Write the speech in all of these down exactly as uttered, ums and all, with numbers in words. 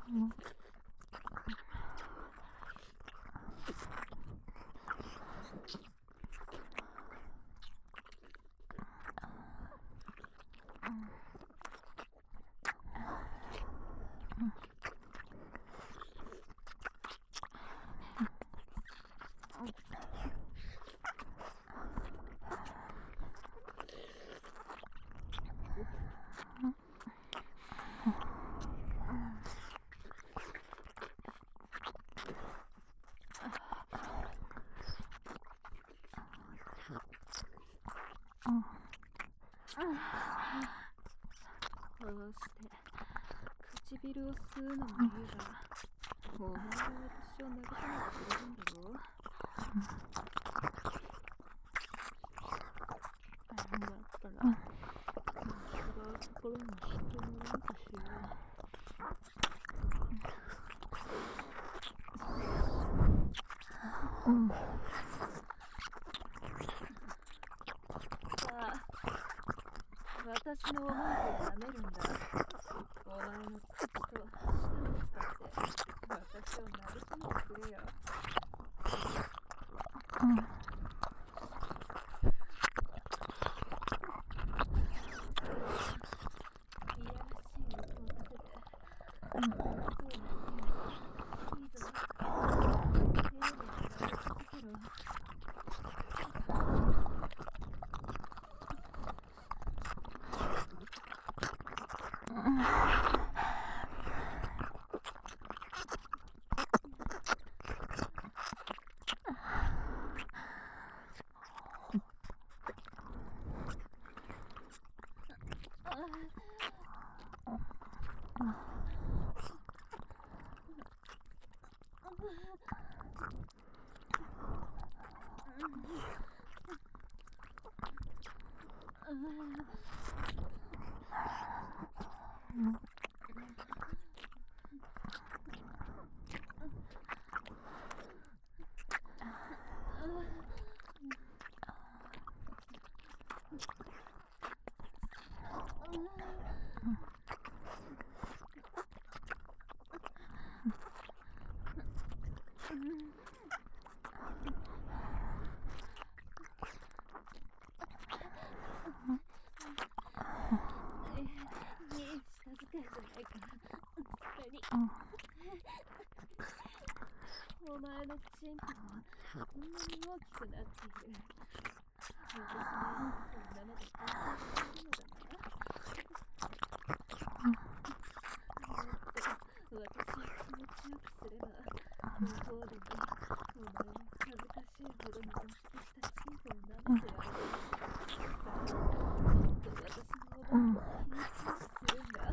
こうして唇を吸うのもいいが、お前が私を慰めてくれるんだろう。だったら、違うところに行ってもらうとしよう。うん。さあ、私の思いで舐めるんだ。お前の口と舌を使って私を慰めてくれよ。うん。いやらしい音を立てて、うん、そうなっていいぞ。丁寧に舐め続けろ。お前のチンポはこんなに大きくなっている。私の今まで体験しているのだな。もっと私を気持ちよくすれば、ご褒美にお前の恥ずかしいほどに大きくしたチンポを舐めてやる。さあ、もっと私の思いを気持ちよくするんだ。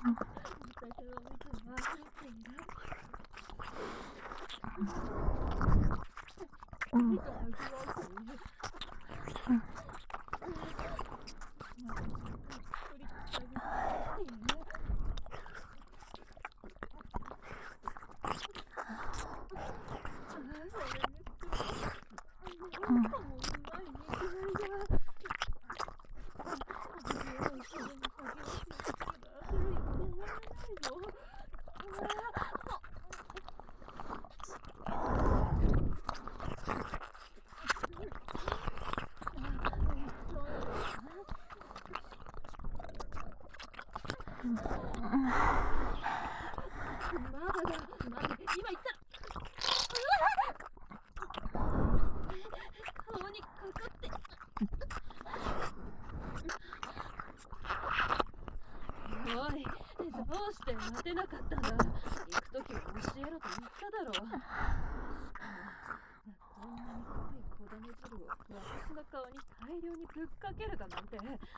私は見ても忘れている。 うん。 見たはずはこういう。私は取り下げている。どうして待てなかったんだ。行くときは教えろと言っただろう。しかもこんなに濃い小種汁を私の顔に大量にぶっかけるだなんて。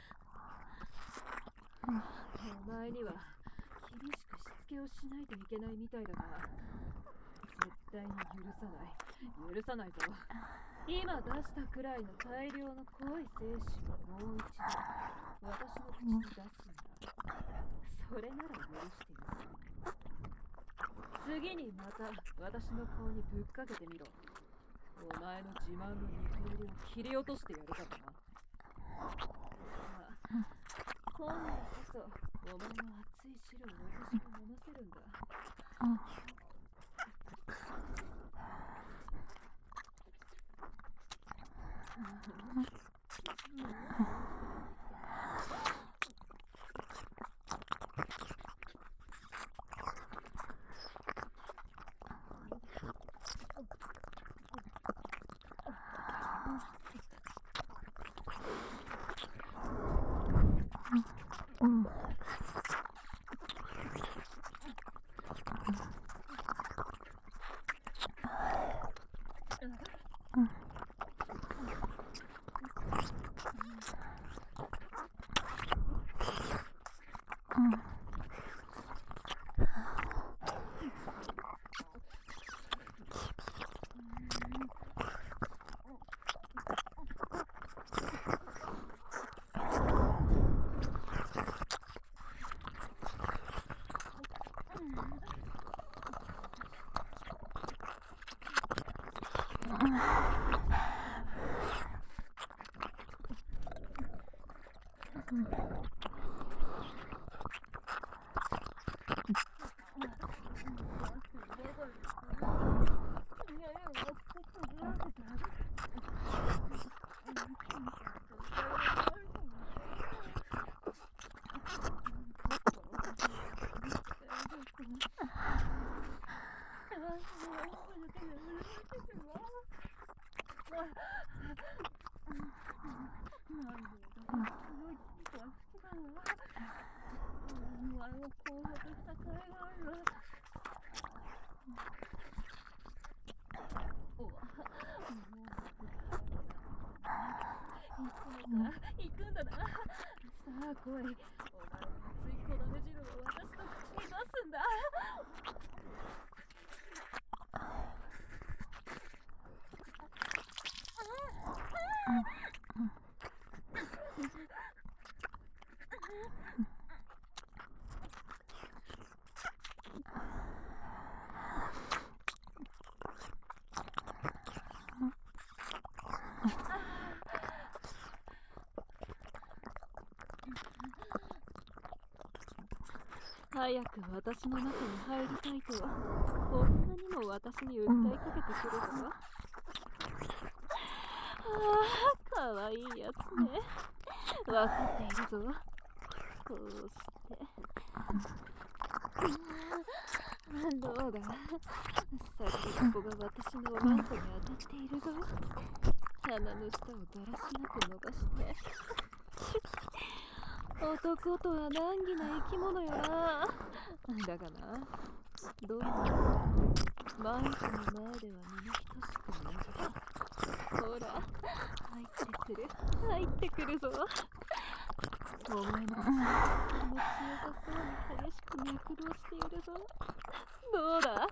お前には厳しくしつけをしないといけないみたいだが、絶対に許さない許さないぞ。今出したくらいの大量の濃い精子をもう一度私の口に出すんだ。それなら許してやる。次にまた私の顔にぶっかけてみろ。お前の自慢の二刀流を切り落としてやるからな。さあ、今度こそお前の熱い汁を私が飲ませるんだ。行くんだな。さあ来い。お前の熱い小種汁を私の口に出すんだ。早く私の中に入りたいとはこんなにも私に訴えかけてくるぞ。ああ、かわいいやつね。わかっているぞ。こうしてどうだ、先っぽが私のおまんこに当たっているぞ。鼻の下をだらしなく伸ばして男とは難儀な生き物よな。だがな、どうもマイクの前ではみな等しく同じだ。ほら、入ってくる入ってくるぞ。お前の気持ちよさそうに激ししく脈動しているぞ。どうだ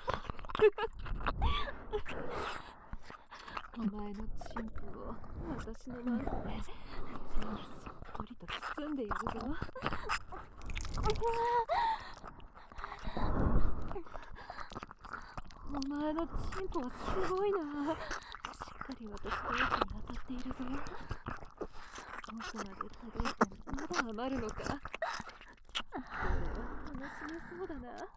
お前のチンポを私のマントで全部すっぽりと包んでやるぞ。お前のチンポはすごいな。しっかり私の息に当たっているぞ。奥まで届いてまだ余るのか。これは楽しめそうだな。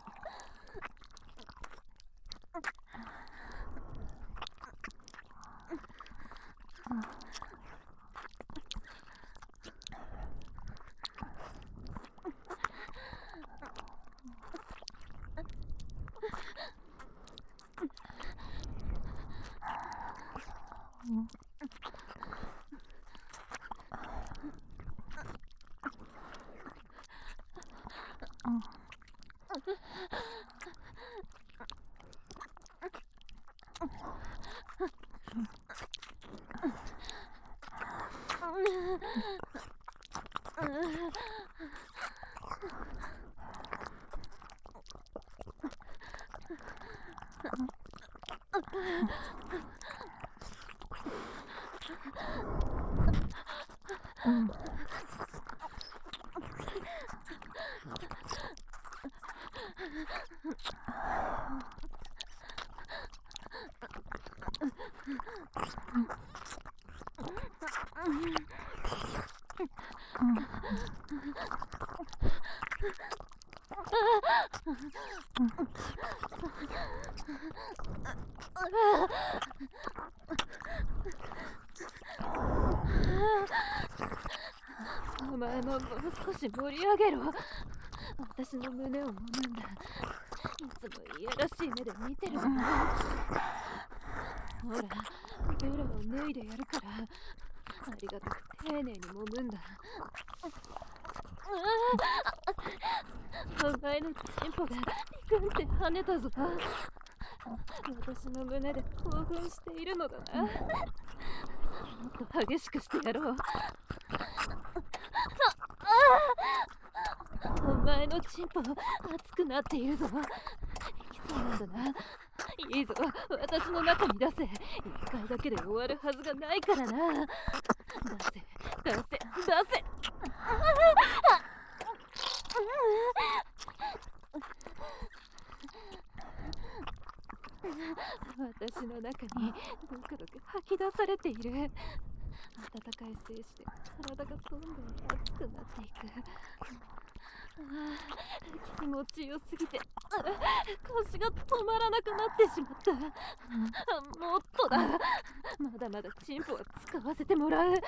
お前ももう少し盛り上げろ。私の胸を揉むんだ。いつもいやらしい目で見てるんだ。ほら、ブラを脱いでやるから。ありがたく丁寧に揉むんだ。お前のチンポがピクンって跳ねたぞ。私の胸で興奮しているのだな。もっと激しくしてやろう。お前のチンポ熱くなっているぞ。そうなんだな。いいぞ、私の中に出せ。一回だけで終わるはずがないからな。出せ、出せ、出せ。私の中にドクドク吐き出されている。温かい精子で体がどんどん熱くなっていく。ああ、気持ちよすぎて腰が止まらなくなってしまった。もっとだ。まだまだチンポは使わせてもらう。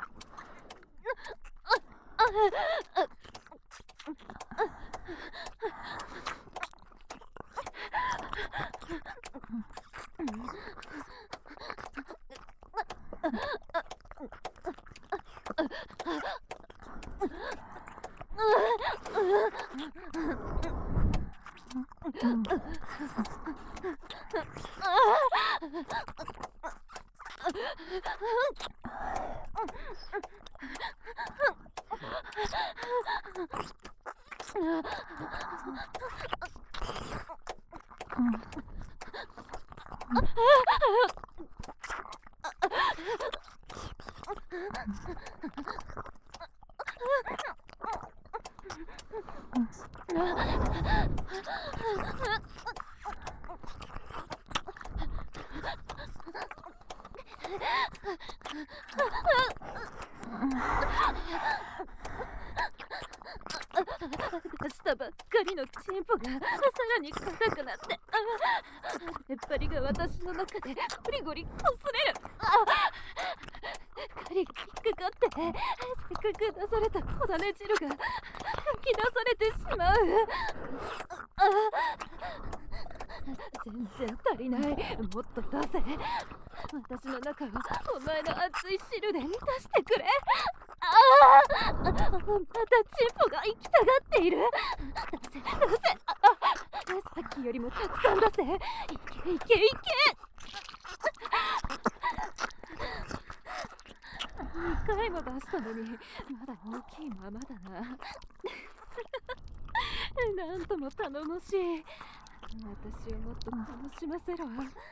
出したばっかりのチンポがさらに硬くなって、出っ張りが私の中でゴリゴリ擦れる。針が引っかかってせっかく出された小種汁が吐き出されてしまう。全然足りない。もっと出せ。私の中をお前の熱い汁で満たしてくれ。ああ、またチンポが行きたがっている。出せ、出せ。ああ、さっきよりもたくさん出せ。いけいけいけ。にかいも出したのにまだ大きいままだな。 なんとも頼もしい。私をもっと楽しませろ。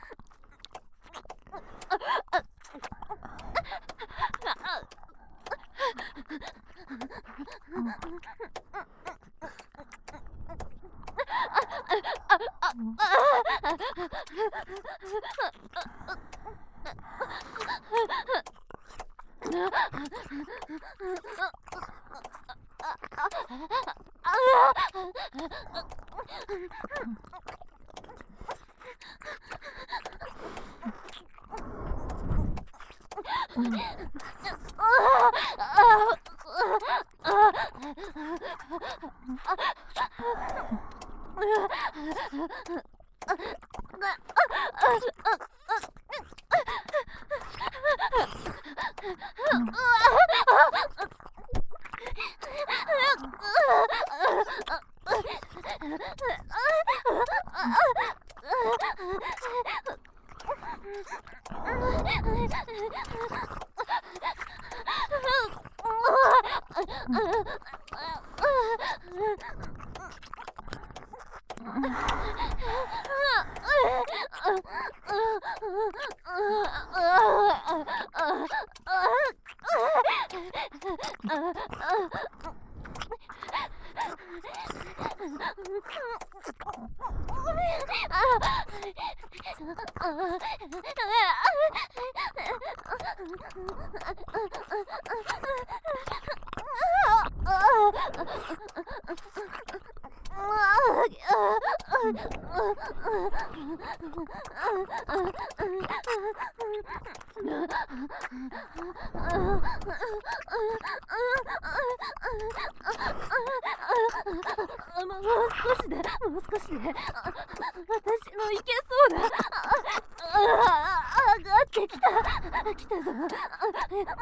もう少しで、もう少しで、私もいけそうだ。上がってきた、来たぞ。行く、行く、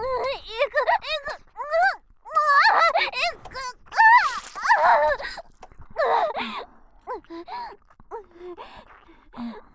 行く、行く。